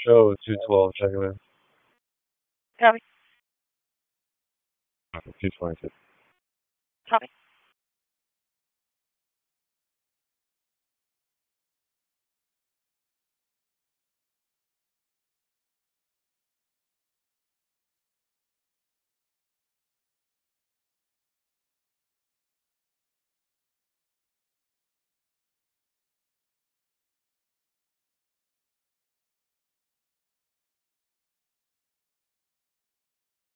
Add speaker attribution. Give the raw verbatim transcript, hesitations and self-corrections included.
Speaker 1: Show two twelve, check it in.
Speaker 2: Copy.
Speaker 1: two twenty-two.
Speaker 2: Copy.